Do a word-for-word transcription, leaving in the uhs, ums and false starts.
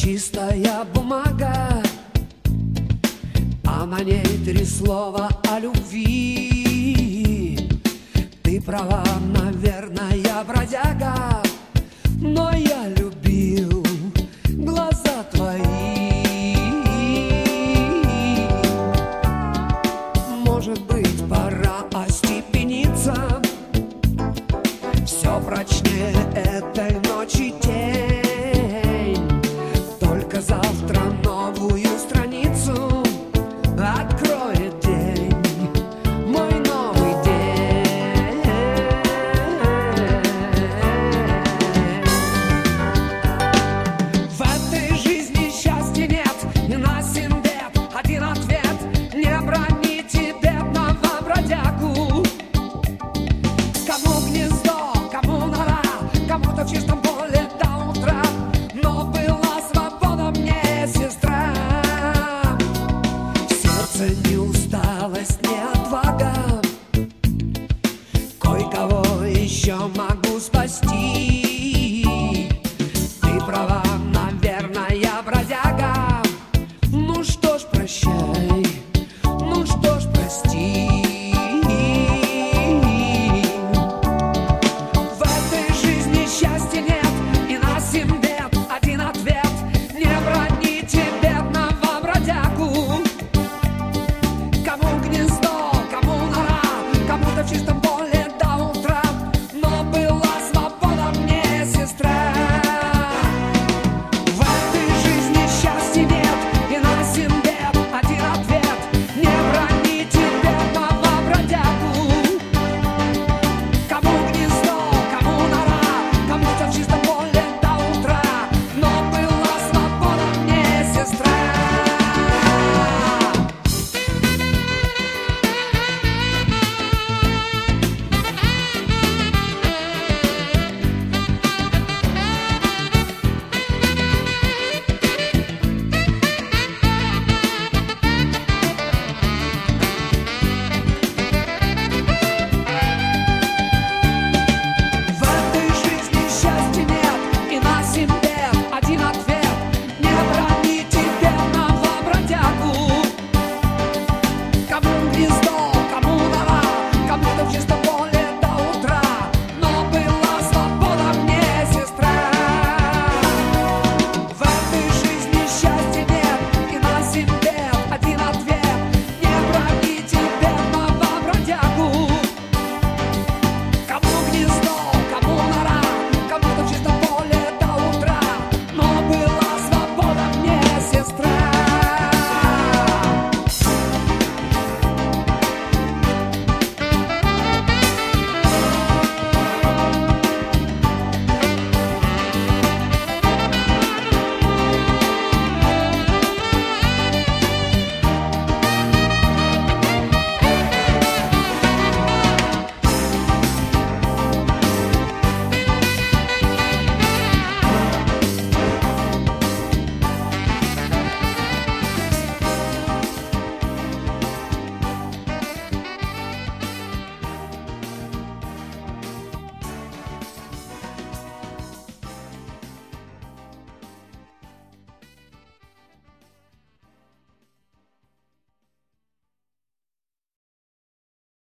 чистая бумага, а на ней три слова о любви. Ты права, наверное, я бродяга, но я любил глаза твои. Может быть, пора остепениться, все прочнее этой ночи тень. Только завтра новую страницу откроет день, мой новый день. В этой жизни счастья нет, не насен бед, один ответ: не броните бедного бродягу. Кому гнездо, кому нора, кому-то в чистом поле до утра, но была свобода мне, сестра. В сердце не усталость, не отвага, кое-кого еще могу спасти. Ты права,